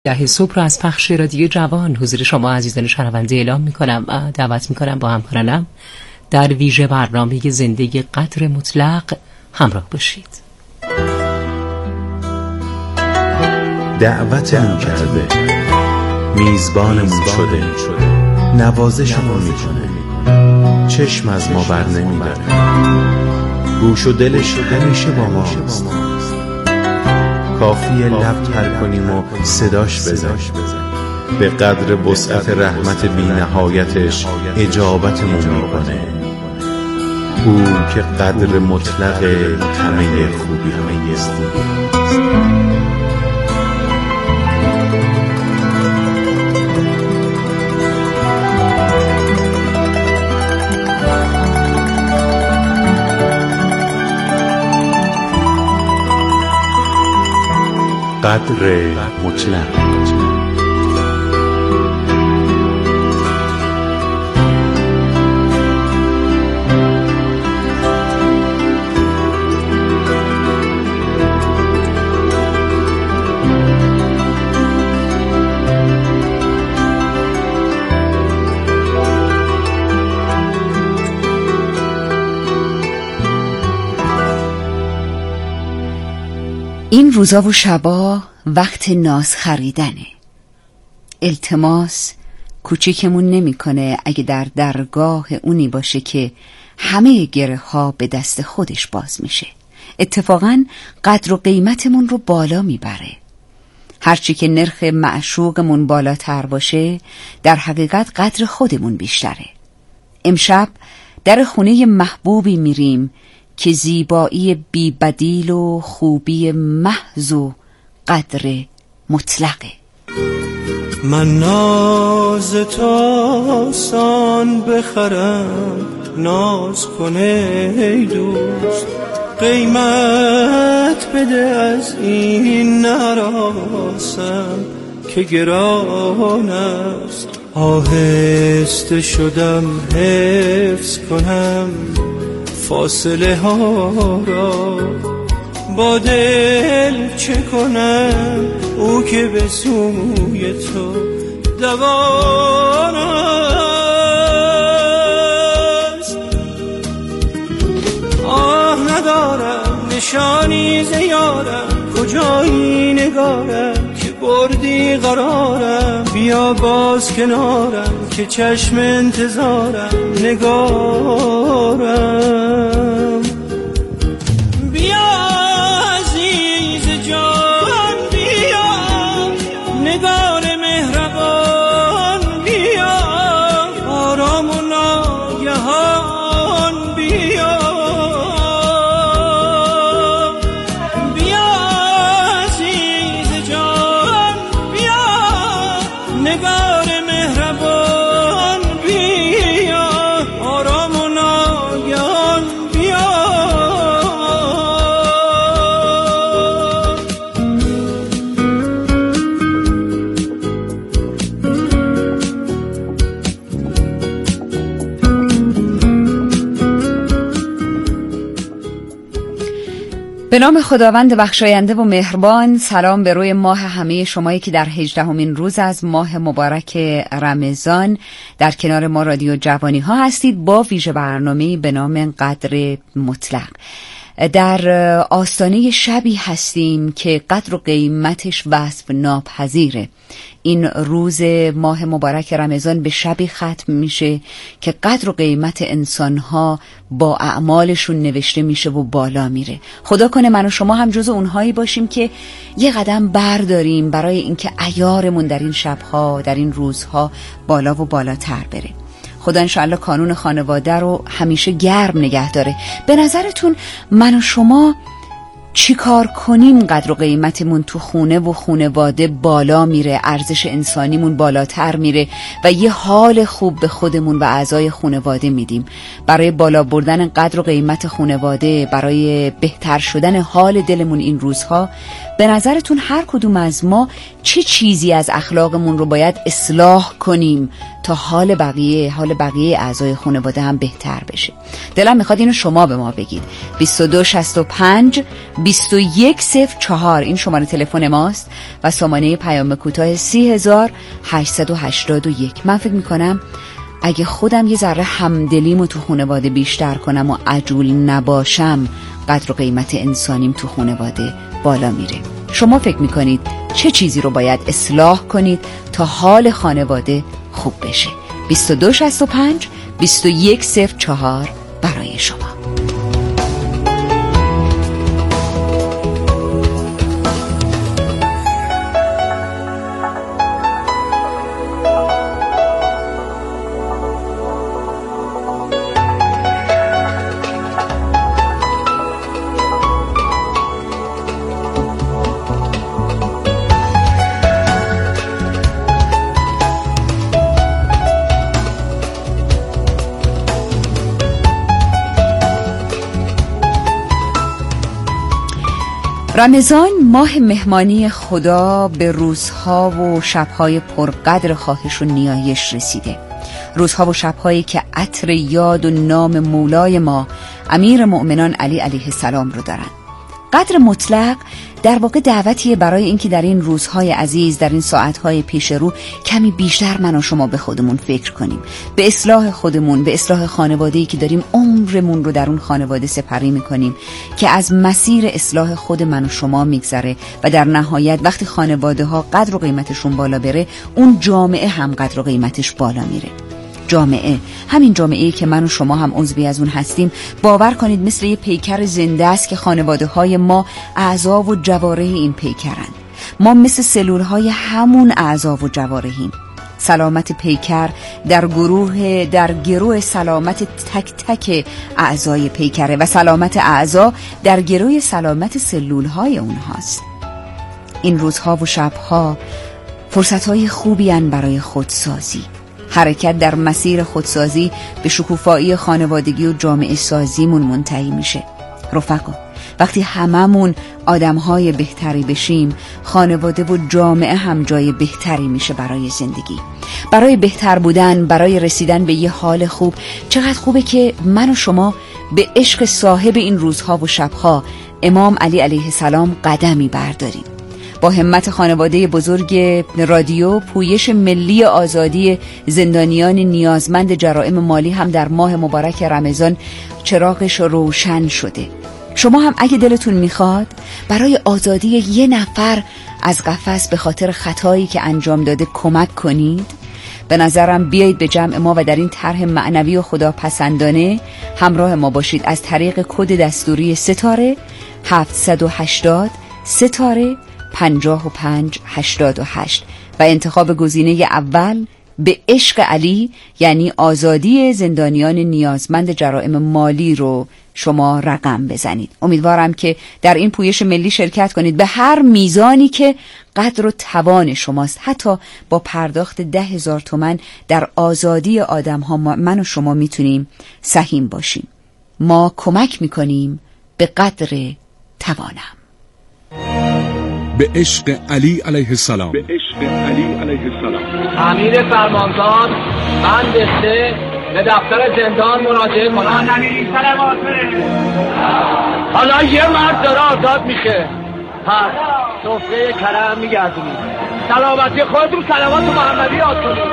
10 صبح را از پخش رادیو جوان حضور شما عزیزان شنونده اعلام می‌کنم و دعوت می‌کنم با همکارانم در ویژه برنامه زندگی قدر مطلق همراه باشید. دعوتمون کرده، میزبانمون شده، نوازشمون میکنه، چشم از ما بر نمیبره، گوش و دلش همیشه با ماست، کافیه لب تر کنیم و صداش بزن، به قدر وسعت رحمت بی نهایتش اجابتمون میکنه. او که قدر مطلق همه خوبی است. قدر مطلق. این روزا و شبا وقت ناز خریدنه. التماس کوچیکمون نمیکنه اگه در درگاه اونی باشه که همه گره ها به دست خودش باز میشه. اتفاقاً قدر و قیمتمون رو بالا میبره. هرچی که نرخ معشوقمون بالاتر باشه در حقیقت قدر خودمون بیشتره. امشب در خونه محبوبی میریم که زیبایی بی بدیل و خوبی محض و قدر مطلقه. من ناز تو آسان بخرم، ناز کنه ای دوست، قیمت بده از این نراسم که گران است. آهسته شدم حفظ کنم فاصله ها را، با دل چه کنم او که به سوی تو دوان است. آه ندارم نشانی ز یارم، کجایی نگارم که بردی قرارم، بیا باز کنارم که چشم انتظارم نگارم. بیا عزیز جان بیا، نگار مهربان بیا، آرام و ناگهان بیا. بیا عزیز جان بیا، نگار مهربان بیا، آرام و ناگهان بیا. به نام خداوند بخشاینده و مهربان. سلام به روی ماه همه شمایی که در 18مین روز از ماه مبارک رمضان در کنار ما رادیو جوانی ها هستید با ویژه برنامه به نام قدر مطلق. در آستانه شبی هستیم که قدر و قیمتش وصف ناپذیره. این روز ماه مبارک رمضان به شبی ختم میشه که قدر و قیمت انسانها با اعمالشون نوشته میشه و بالا میره. خدا کنه من و شما هم جز اونهایی باشیم که یه قدم برداریم برای اینکه عیارمون در این شبها در این روزها بالا و بالاتر بره. خدا انشاءالله کانون خانواده رو همیشه گرم نگه داره. به نظرتون من و شما چی کار کنیم قدر و قیمتمون تو خونه و خانواده بالا میره، ارزش انسانیمون بالاتر میره و یه حال خوب به خودمون و اعضای خانواده میدیم؟ برای بالا بردن قدر و قیمت خانواده، برای بهتر شدن حال دلمون این روزها، به نظرتون هر کدوم از ما چه چیزی از اخلاقمون رو باید اصلاح کنیم تا حال بقیه اعضای خانواده هم بهتر بشه. دلم میخواد اینو شما به ما بگید. 2265 2104 این شماره تلفن ماست و سامانه پیام کوتاه 30881. من فکر میکنم اگه خودم یه ذره همدلیمو تو خانواده بیشتر کنم و عجول نباشم، قدر و قیمت انسانیم تو خانواده بالا میره. شما فکر میکنید چه چیزی رو باید اصلاح کنید تا حال خانواده خوب بشه؟ 2265 2104 برای شما. رمضان ماه مهمانی خدا به روزها و شبهای پرقدر خواهش و نیایش رسیده. روزها و شبهایی که عطر یاد و نام مولای ما امیر مؤمنان علی علیه السلام رو دارن. قدر مطلق در واقع دعوتیه برای اینکه در این روزهای عزیز، در این ساعتهای پیش رو کمی بیشتر من و شما به خودمون فکر کنیم، به اصلاح خودمون، به اصلاح خانواده‌ای که داریم عمرمون رو در اون خانواده سپری میکنیم که از مسیر اصلاح خود من و شما میگذره و در نهایت وقتی خانواده ها قدر و قیمتشون بالا بره، اون جامعه هم قدر و قیمتش بالا میره. جامعه، همین جامعه‌ای که من و شما هم عضوی از اون هستیم، باور کنید مثل یه پیکر زنده است که خانواده‌های ما اعضا و جواره این پیکرند. ما مثل سلول‌های همون اعضا و جوارهیم. سلامت پیکر در گروه سلامت تک تک اعضای پیکره و سلامت اعضا در گروه سلامت سلول‌های اونهاست. این روزها و شبها فرصت‌های خوبی ان برای خودسازی. حرکت در مسیر خودسازی به شکوفایی خانوادگی و جامعه سازیمون منتهی میشه. رفقا، وقتی هممون آدمهای بهتری بشیم، خانواده و جامعه هم جای بهتری میشه برای زندگی، برای بهتر بودن، برای رسیدن به یه حال خوب. چقدر خوبه که من و شما به عشق صاحب این روزها و شبها، امام علی علیه السلام، قدمی برداریم. با همت خانواده بزرگ رادیو، پویش ملی آزادی زندانیان نیازمند جرائم مالی هم در ماه مبارک رمضان چراغش روشن شده. شما هم اگه دلتون میخواد برای آزادی یه نفر از قفس به خاطر خطایی که انجام داده کمک کنید، به نظرم بیایید به جمع ما و در این طرح معنوی و خداپسندانه همراه ما باشید. از طریق کد دستوری ستاره 780 ستاره 5588 و انتخاب گزینه اول به عشق علی، یعنی آزادی زندانیان نیازمند جرائم مالی رو شما رقم بزنید. امیدوارم که در این پویش ملی شرکت کنید به هر میزانی که قدر و توان شماست. حتی با پرداخت 10,000 تومان در آزادی آدم ها من و شما میتونیم سهیم باشیم. ما کمک میکنیم به قدر توانم. به عشق علی علیه السلام. امیر فرماندار بند 3 به دفتر زندان مراجعه کنم. حالا یه مرد داره آزاد میشه، پس سفره کرم میگردونید. سلامتی خودتون، سلامات محمدی یاد کنید.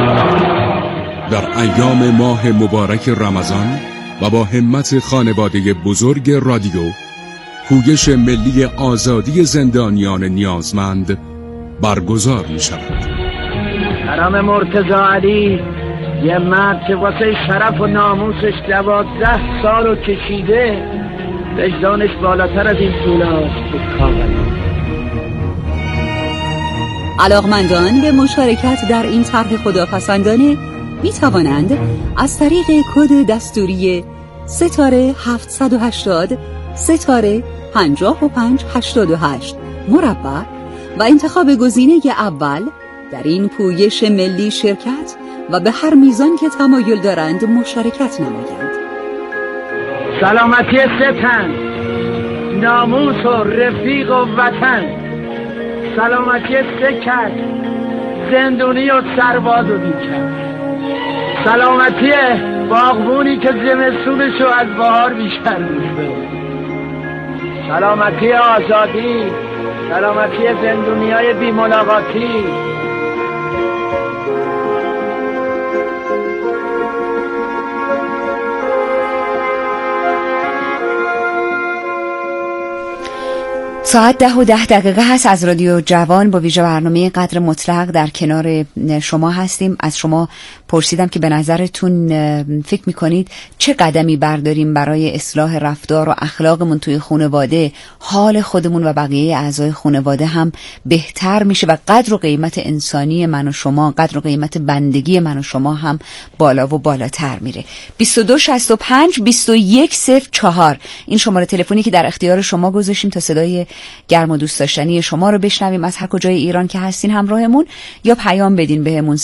در ایام ماه مبارک رمضان و با همت خانواده بزرگ رادیو، پویش ملی آزادی زندانیان نیازمند برگزار می شود. کرم مرتضی علی، یه مرد که واسه شرف و ناموسش 12 سال رو کشیده، وجدانش بالاتر از این پولاست که کامل. علاقمندان به مشارکت در این طرح خداپسندانه می توانند از طریق کد دستوری ستاره 780 ستاره 5588 مربع و انتخاب گزینه اول در این پویش ملی شرکت و به هر میزان که تمایل دارند مشارکت نمایند. سلامتی ستن، ناموس و رفیق و وطن، سلامتی سکت، زندونی و سرباز و بیکن. سلامتی باغبونی که زمستونشو از بهار بیشتر می‌کنه، سلامتی آزادی، سلامتی زندونیای بی ملاقاتی. ساعت 10:10 هست. از رادیو جوان با ویژه برنامه قدر مطلق در کنار شما هستیم. از شما پرسیدم که به نظرتون فکر میکنید چه قدمی برداریم برای اصلاح رفتار و اخلاقمون توی خانواده، حال خودمون و بقیه اعضای خانواده هم بهتر میشه و قدر و قیمت انسانی من و شما، قدر و قیمت بندگی من و شما هم بالا و بالاتر میره. 2265 2104 این شماره تلفنی که در اختیار شما گذاشتیم تا صدای گرم و دوست داشتنی شما رو بشنویم از هر کجای ایران که هستین همراهمون، یا پیام بدین بهمون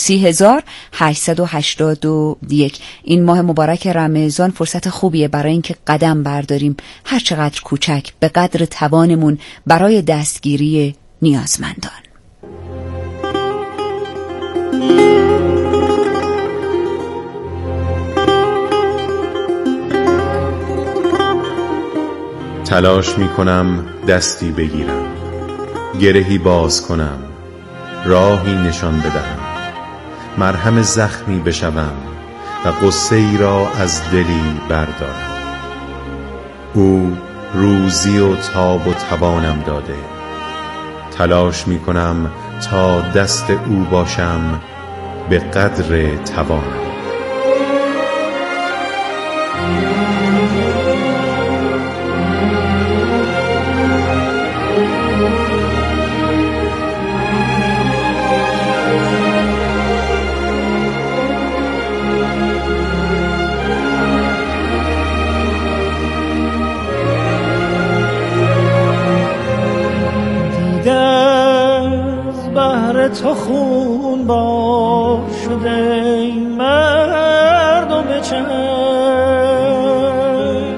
30881. این ماه مبارک رمضان فرصت خوبیه برای اینکه قدم برداریم هر چقدر کوچک به قدر توانمون برای دستگیری نیازمندان. تلاش می کنم دستی بگیرم، گرهی باز کنم، راهی نشان بدهم، مرهم زخمی بشوم و غصه ای را از دلی بردارم. او روزی و تاب و توانم داده، تلاش می کنم تا دست او باشم به قدر توانم. تو خون با شده مردم چشم،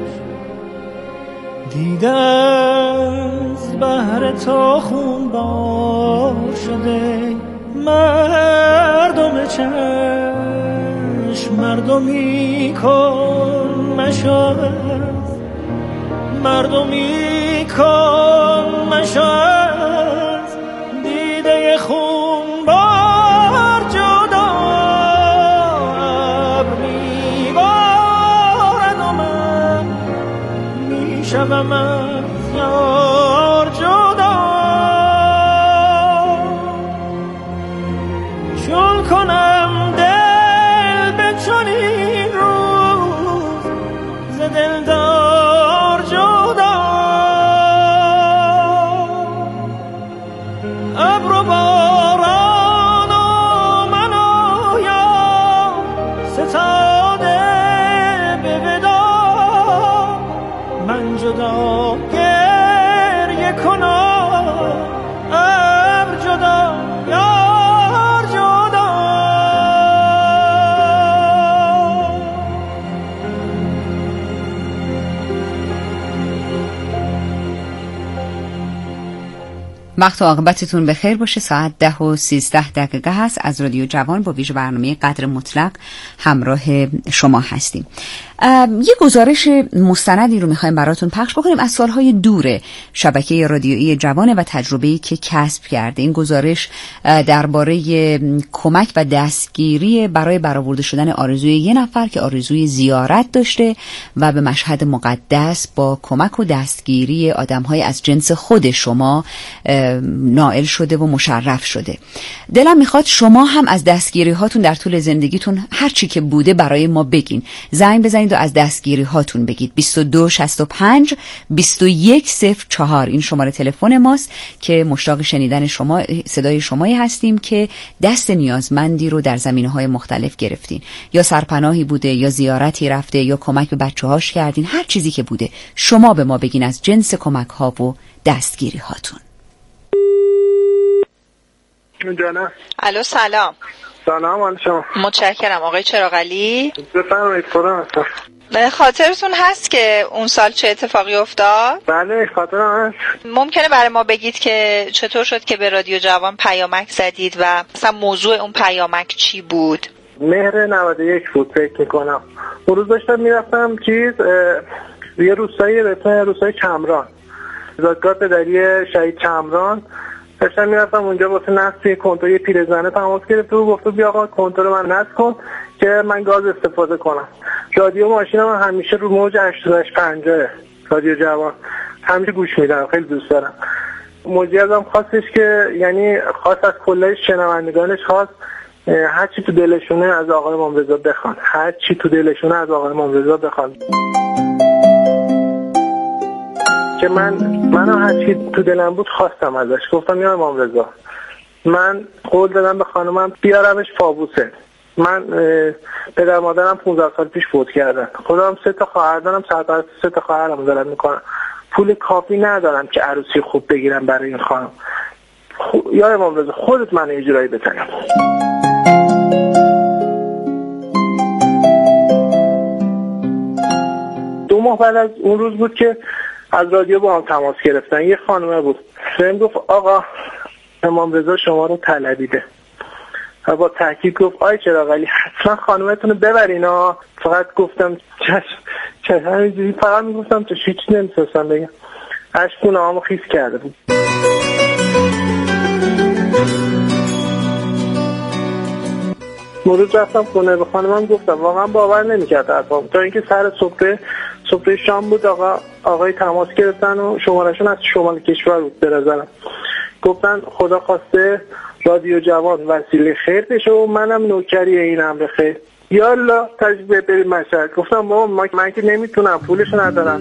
دیده از بحر تو خون با شده مردم چشم، مردمی کن مشاهد، مردمی کن مشاهد، دیده خون بار جدا ابر میبارد و من میشوم از یار جدا، چون کنم دل به چنین روز ز دلدار جدا، ابر و باران و من آیا ستاده به ودا، من جدا گریه کنم، ابر جدا یار جدا. وقت و عاقبتتون بخیر باشه. ساعت 10:13 هست. از رادیو جوان با ویژه برنامه قدر مطلق همراه شما هستیم. یه گزارش مستندی رو میخوایم براتون پخش بکنیم از سالهای دور شبکه رادیویی جوانه و تجربه‌ای که کسب کرده. این گزارش درباره کمک و دستگیری برای برآورده شدن آرزوی یه نفر که آرزوی زیارت داشته و به مشهد مقدس با کمک و دستگیری آدم‌های از جنس خود شما نائل شده و مشرف شده. دلم میخواد شما هم از دستگیری هاتون در طول زندگیتون هر چی که بوده برای ما بگین. زنگ بزنید و از دستگیری هاتون بگید. 2265 2104 این شماره تلفن ماست که مشتاق شنیدن شما، صدای شمایی هستیم که دست نیازمندی رو در زمینه‌های مختلف گرفتین، یا سرپناهی بوده، یا زیارتی رفته، یا کمک به بچه‌هاش کردین. هر چیزی که بوده شما به ما بگین از جنس کمک ها و دستگیری هاتون. جانم. الو سلام. سلام علیکم. متشکرم آقای چراغعلی. بفرمایید. خاطرتون هست که اون سال چه اتفاقی افتاد؟ بله خاطرم هست. ممکنه برای ما بگید که چطور شد که به رادیو جوان پیامک زدید و مثلا موضوع اون پیامک چی بود؟ مهر 91 بود فکر میکنم. اون روز داشتم میرفتم یه روستایی به اسم روستای چمران، زادگاه پدری شهید چمران، داشتم میرفتم اونجا واسه نصب کنتور. یه پیرزنه تماس گرفت و گفت بیا آقا کنتور من نصب کن که من گاز استفاده کنم. رادیو ماشینم همیشه رو موج 8850 رادیو جوان همیشه گوش میدم، خیلی دوست دارم. موجی ازم خواستش که یعنی خواست از کل شنوندگانش خواست هر چی تو دلشونه از آقای امام رضا بخوان، هر چی تو دلشونه از آقای امام رضا بخوان. که من هر چی تو دلم بود خواستم ازش. گفتم یا امام رضا من قول دادم به خانمم بیارمش فابوسه. من پدر مادرم 15 سال پیش فوت کردن، خودم 3 تا خواهر دارم، سرپرست 3 تا خواهرم دارم میکنم، پول کافی ندارم که عروسی خوب بگیرم برای این خانم. یا امام رضا خودت من اجرایی بتنم. دو ماه بعد از اون روز بود که از رادیو با هم تماس گرفتن. یه خانومه بود بهم گفت آقا امام رضا شما رو طلبیده و با تاکید گفت آی چراغ علی حتما خانومتون رو ببرین ها. فقط گفتم چشم همینجوری فقط میگفتم تو هیچ نمی‌تونستم بگم. اشکونه هامو خیس کرده بود. مرود رفتم خونه به خانمم گفتم، واقعا باور نمی‌کرد حرفام. تا اینکه سر صبح شام بود آقای تماس گرفتن و شمارهشون از شمال کشور بود برزنم. گفتن خدا خواسته رادیو جوان وسیله خیر بشه و منم نوکری این امر خیر. یالا تجربه بریم مشهد. گفتم بابا من که نمیتونم، پولشو ندارم.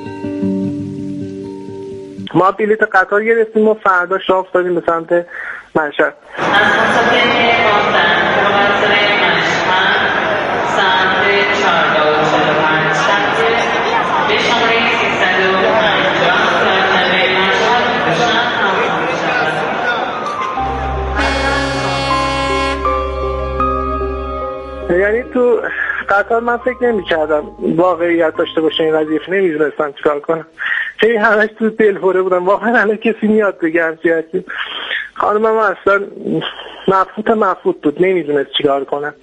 ما بلیط قطار گرفتیم و فردا شاه افتادیم به سمت مشهد. یعنی تو قطار من فکر نمی کردم واقعیت داشته باشه این وظیفه، نمیدونستم چیکار کنم. خیلی همش تو دلهوره بودم واقعا الان کسی میاد بگه همچین. خانمم اصلا مفوت بود، نمیدونست چیکار کنم.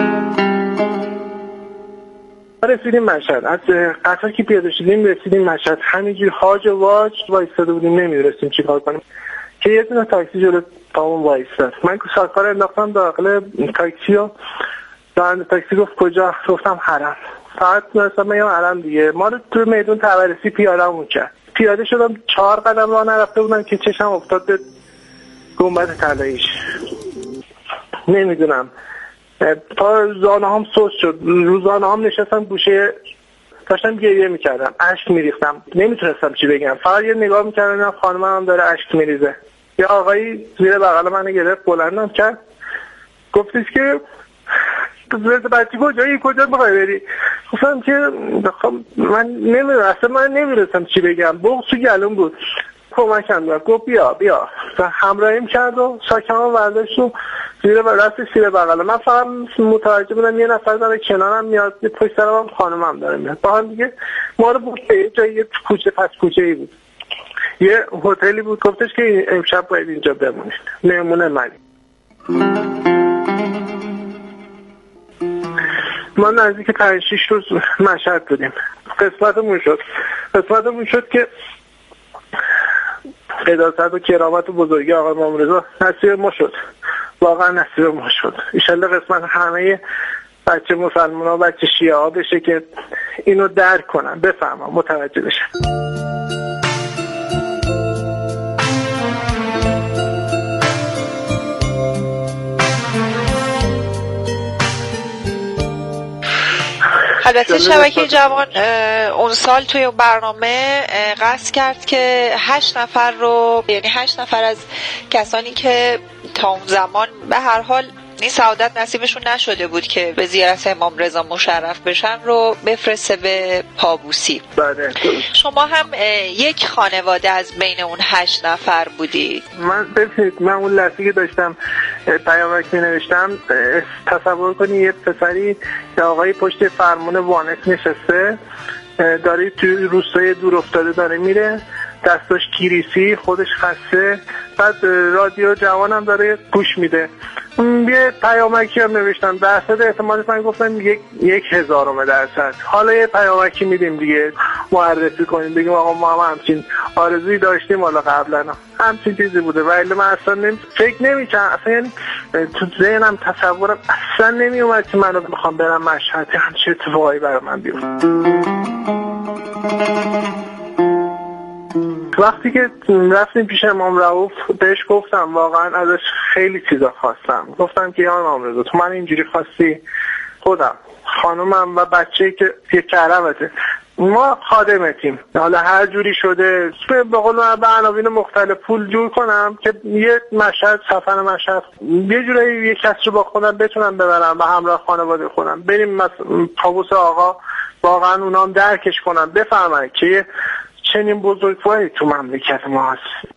رسیدیم مشهد، از قطار که پیاده شدیم رسیدیم مشهد، همینجوری هاج و واج وایستاده بودیم، نمیدونستیم چیکار کنیم که یه دونه تاکسی جلو پامون وایستاد. من ساکار انداختم داخل تاکسی و راننده تاکسی گفت کجا؟ گفتم حرم. فقط مثلا میگم حرم دیگه. ما رو تو میدون تبریزی پیاده‌مون کرد. پیاده شدم 4 قدم راه نرفته بودم که چشم افتاد به گنبد طلاییش. نمیدونم تا زانه‌هام سوس شد. رو زانه‌هام نشستم گوشه داشتم گریه میکردم، اشک میریختم، نمیتونستم چی بگم. فقط یه نگاه میکردم خانمم هم داره اشک میریزه. یه آقایی زیر بغل منو گرفت بلندم کرد، گفتش که بچه کجا میخوای بری؟ گفتم که من نمیدونستم چی بگم، بغض تو گلوم بود. کمکم کرد، گفت بیا همراهیم کرد و ساکمو برداشت و زیر بغل من. فقط متوجه بودم یه نفر داره کنارم میاد، یه پشت سرم خانمم داره میاد. با هم دیگه ما رو بود به جای یه کوچه پس کوچه‌ای بود، یه هتلی بود. گفتش که امشب باید اینجا بمونید، مهمون منی. ما نزدیک 5-6 روز مشهد بودیم. قسمتمون شد که قداست و کرامت و بزرگی آقای امام رضا نصیب ما شد. واقعا نصیب ما شد. انشالله قسمت همه بچه مسلمان ها، بچه شیعه ها بشه که اینو درک کنن، بفهمن، متوجه بشن. البته شبکه جوان اون سال توی برنامه قصد کرد که 8 نفر رو، یعنی 8 نفر از کسانی که تا اون زمان به هر حال این سعادت نصیبشون نشده بود که به زیارت امام رضا مشرف بشن رو بفرسته به پابوسی. شما هم یک خانواده از بین اون 8 نفر بودید. من اون لحظه که داشتم پیامک می نوشتم تصور کنی یه پسری که آقای پشت فرمون وانت نشسته داره توی روستای دور افتاده داره میره، دستاش کیریسی، خودش خسته، بعد رادیو جوانم داره گوش میده. یه پیامکی هم نوشتم، درصد احتمالش من گفتم 1/1000%. حالا یه پیامکی میدیم دیگه، معرفی کنیم، بگیم آقا ما هم همچین آرزویی داشتیم حالا قبلا همچین چیزی بوده. ولی من اصلا فکر نمی‌کردم، اصلا یعنی تو ذهنم تصورم اصلا نمیومد که من بخوام برم مشهد همچین اتفاقی برای من بیفته. وقتی که رفتیم پیش امام رؤوف بهش گفتم، واقعا ازش خیلی چیزا خواستم. گفتم که یا امام رضا تو من اینجوری خواستی، خودم خانومم و بچه‌ای که یه کرمته، ما خادمتیم، حالا هر جوری شده به قول من به عناوین مختلف پول جور کنم که یه مشهد، سفر مشهد یه جوری یه کس رو با خودم بتونم ببرم و همراه خانواده خودم بریم طاووس آقا، واقعا اونام درکش کنم، بفهمن که چنین بزرگواری تو مملکت ما هست.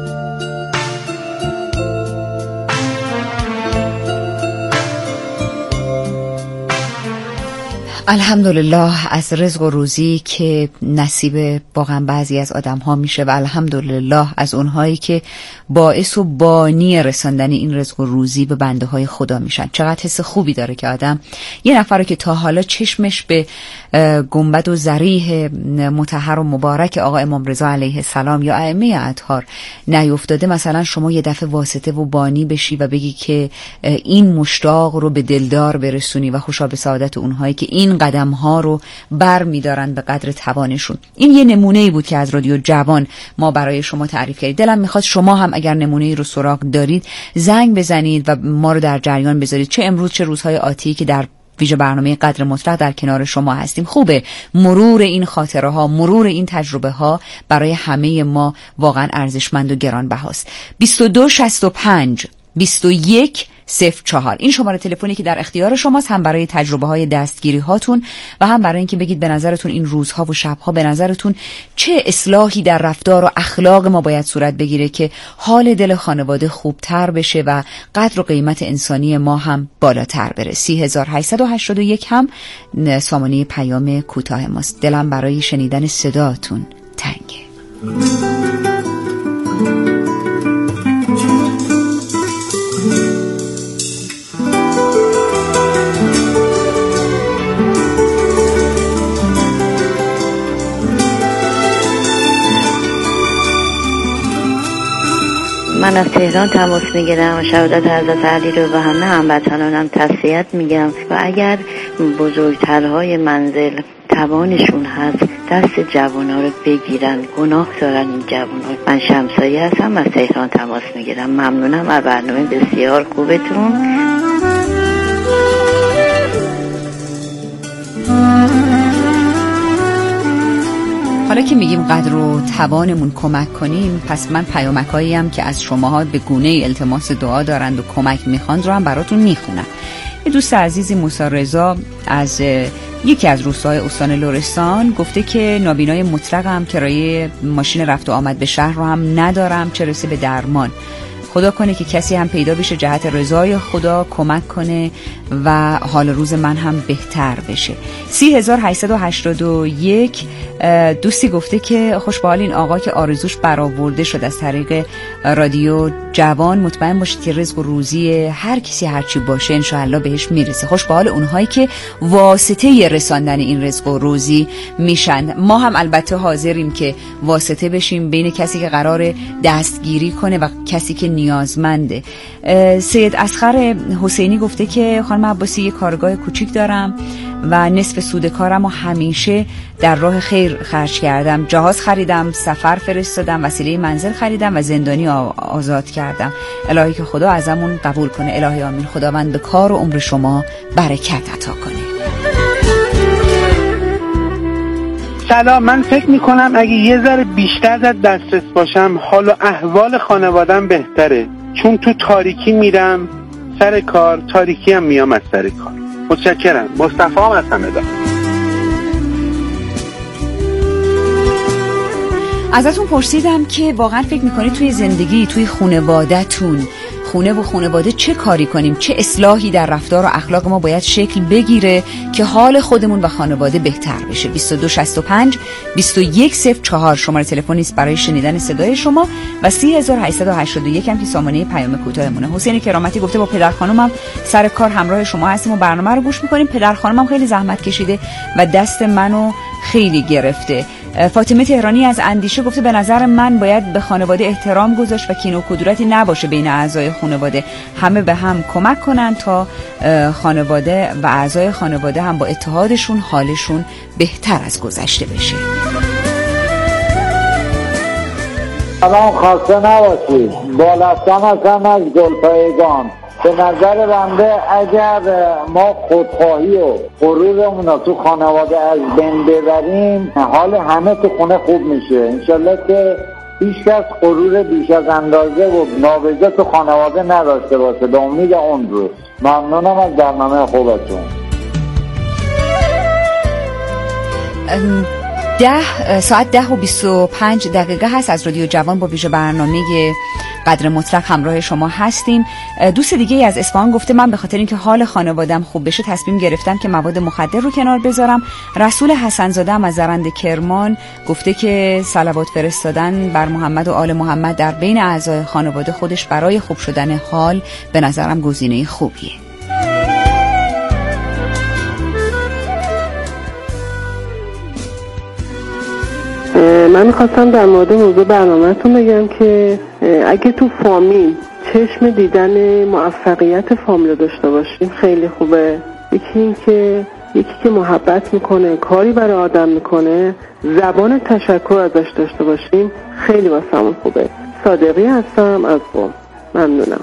الحمدلله از رزق و روزی که نصیب واقعا بعضی از آدم ها میشه و الحمدلله از اونهایی که باعث و بانی رساندن این رزق و روزی به بنده های خدا میشن. چقدر حس خوبی داره که آدم یه نفر رو که تا حالا چشمش به گنبد و ضریح مطهر و مبارک آقا امام رضا علیه السلام یا ائمه اطهار نیفتاده، مثلا شما یه دفعه واسطه و بانی بشی و بگی که این مشتاق رو به دلدار برسونی و خوشا به سعادت اونهایی که این قدم ها رو بر می دارن به قدر توانشون. این یه نمونه‌ای بود که از رادیو جوان ما برای شما تعریف کردیم. دلم میخواد شما هم اگر نمونه‌ای رو سراغ دارید زنگ بزنید و ما رو در جریان بذارید، چه امروز چه روزهای آتی که در ویژه برنامه قدر مطلق در کنار شما هستیم. خوبه مرور این خاطره ها، مرور این تجربه ها برای همه ما واقعا ارزشمند و گرانبهاست. 2265 2104 این شماره تلفنی که در اختیار شماست، هم برای تجربه های دستگیری هاتون و هم برای اینکه بگید به نظرتون این روزها و شبها به نظرتون چه اصلاحی در رفتار و اخلاق ما باید صورت بگیره که حال دل خانواده خوبتر بشه و قدر و قیمت انسانی ما هم بالاتر بره. 3881 هم سامانه پیام کوتاه ماست. دلم برای شنیدن صداتون تنگه. من از تهران تماس میگیرم و شهادت حضرت علی رو به همه هموطنانم تسلیت میگم و اگر بزرگترهای منزل توانشون هست دست جوانا رو بگیرن، گناه دارن این جوانا. من شمسایه هستم، از تهران تماس میگیرم. ممنونم از برنامه بسیار خوبتون. حالا که میگیم قدر و توانمون کمک کنیم، پس من پیامکایی هم که از شماها به گونه التماس دعا دارند و کمک میخواند رو هم براتون میخونم. یه دوست عزیزی موسی رضا از یکی از روستاهای استان لرستان گفته که نابینای مطلقم، کرایه ماشین رفت و آمد به شهر رو هم ندارم، چه رسه به درمان. خدا کنه که کسی هم پیدا بشه جهت رضای خدا کمک کنه و حال روز من هم بهتر بشه. 3881 دوستی گفته که خوش به حال این آقا که آرزوش برآورده شد از طریق رادیو جوان، مطمئن باشید که رزق و روزی هر کسی هرچی باشه انشاءالله بهش میرسه. خوش به حال اونهایی که واسطه رساندن این رزق و روزی میشن. ما هم البته حاضریم که واسطه بشیم بین کسی که قرار دستگیری کنه و کسی که نیازمنده. سید اصغر حسینی گفته که خانم عباسی یه کارگاه کوچیک دارم و نصف سود کارم و همیشه در راه خیر خرج کردم. جهاز خریدم، سفر فرستادم، وسیله منزل خریدم و زندانی آزاد کردم. الهی که خدا ازمون قبول کنه. الهی آمین. خداوند به کار و عمر شما برکت عطا کنه. سلام، من فکر میکنم اگه یه ذره بیشتر در دسترس باشم حال و احوال خانوادم بهتره، چون تو تاریکی میرم سر کار، تاریکی هم میام از سر کار. متشکرم. مصطفی هم از همدان. ازتون پرسیدم که واقعا فکر میکنید توی زندگی، توی خانواده‌تون خونه و خانواده چه کاری کنیم، چه اصلاحی در رفتار و اخلاق ما باید شکل بگیره که حال خودمون و خانواده بهتر بشه. 2265 2104 شماره تلفنی است برای شنیدن صدای شما و 3881 هم که سامانه پیام کوتاهمونه. حسین کرامتی گفته با پدر خانومم سر کار همراه شما هستیم و برنامه رو گوش میکنیم. پدر خانومم خیلی زحمت کشیده و دست منو خیلی گرفته. فاطمه تهرانی از اندیشه گفته به نظر من باید به خانواده احترام گذاشت و کینه و کدورتی نباشه بین اعضای خانواده، همه به هم کمک کنن تا خانواده و اعضای خانواده هم با اتحادشون حالشون بهتر از گذشته بشه. سلام، خسته نباشید. بالستان هستم از گلپایگان. به نظر بنده اگر ما خودخواهی و غرورمون رو تو خانواده از بین ببریم، حال همه تو خونه خوب میشه. انشالله که هیچ کس غرور بیش از اندازه و نابجا تو خانواده نداشته باشه. به امید اون روز. ممنونم از برنامه خوبتون. 10:25 هست از رادیو جوان با ویژه برنامه قدر مطلق همراه شما هستیم. دوست دیگه از اصفهان گفته من به خاطر اینکه حال خانوادم خوب بشه تصمیم گرفتم که مواد مخدر رو کنار بذارم. رسول حسنزاده هم از زرند کرمان گفته که صلوات فرستادن بر محمد و آل محمد در بین اعضای خانواده خودش برای خوب شدن حال به نظرم گزینه خوبیه. من میخواستم در مورد موضوع برنامه‌تون بگم که اگه تو فامیل چشم دیدن موفقیت فامیل داشته باشیم خیلی خوبه. یکی که محبت میکنه، کاری برای آدم میکنه، زبان تشکر ازش داشته باشیم خیلی واسمون خوبه. صادقی هستم از قم. ممنونم.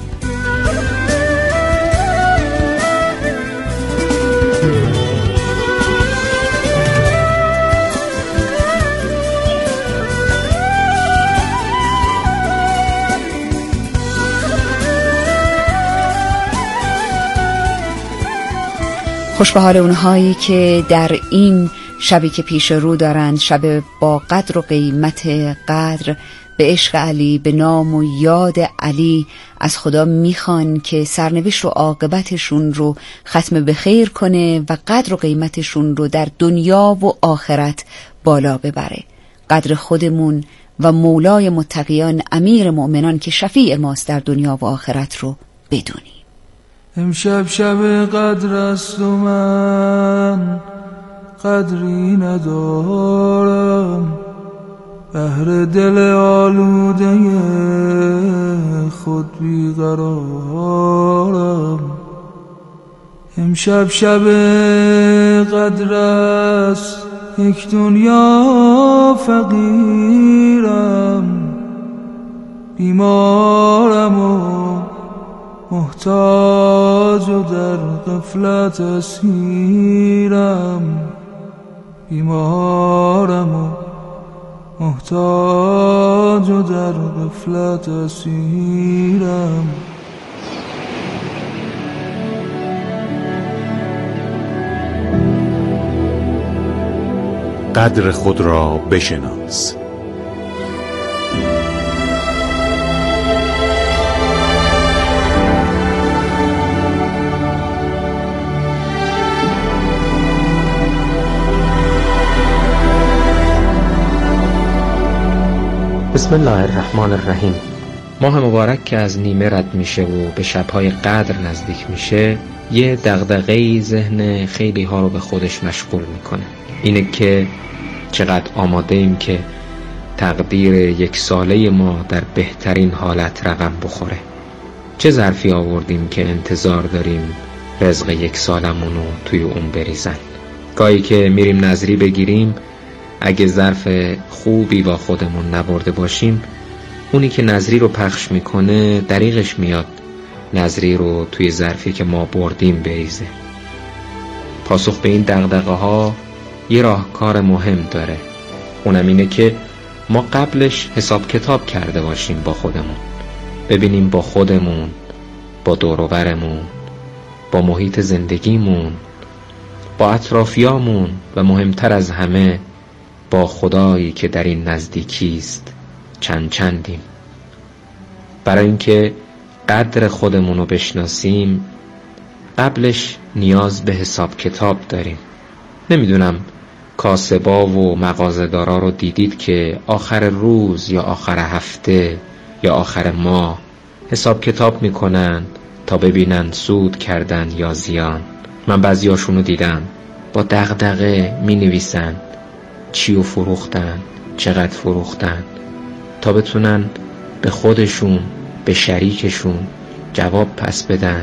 خوش به حال اونهایی که در این شبی که پیش رو دارند، شب با قدر و قیمت قدر، به عشق علی، به نام و یاد علی از خدا میخوان که سرنوشت و عاقبتشون رو ختم به خیر کنه و قدر و قیمتشون رو در دنیا و آخرت بالا ببره. قدر خودمون و مولای متقیان امیر مؤمنان که شفیع ماست در دنیا و آخرت رو بدونیم. امشب شب قدر است و من قدری ندارم، بهر دل آلوده خود بیقرارم. امشب شب قدر است یک دنیا فقیرم، بیمارم و محتاج و در غفلت اسیرم، بیمارم و محتاج و در غفلت اسیرم. قدر خود را بشناس. بسم الله الرحمن الرحیم. ماه مبارک که از نیمه رد میشه و به شبهای قدر نزدیک میشه، یه دغدغه‌ای ذهن خیلی ها رو به خودش مشغول میکنه. اینه که چقدر آماده ایم که تقدیر یک ساله ما در بهترین حالت رقم بخوره. چه ظرفی آوردیم که انتظار داریم رزق یک سالمون رو توی اون بریزن. گاهی که میریم نظری بگیریم، اگه ظرف خوبی با خودمون نبرده باشیم، اونی که نظری رو پخش میکنه دریغش میاد نظری رو توی ظرفی که ما بردیم بریزه. پاسخ به این دغدغه ها یه راهکار مهم داره. اونم اینه که ما قبلش حساب کتاب کرده باشیم با خودمون، ببینیم با خودمون، با دور و برمون، با محیط زندگیمون، با اطرافیامون و مهمتر از همه با خدایی که در این نزدیکی است چندیم. برای اینکه قدر خودمون رو بشناسیم قبلش نیاز به حساب کتاب داریم. نمیدونم کاسبا و مغازه‌دارا رو دیدید که آخر روز یا آخر هفته یا آخر ماه حساب کتاب میکنن تا ببینن سود کردن یا زیان. من بعضیاشونو دیدم با دغدغه مینویسن چیو فروختن، چقدر فروختن، تا بتونن به خودشون، به شریکشون جواب پس بدن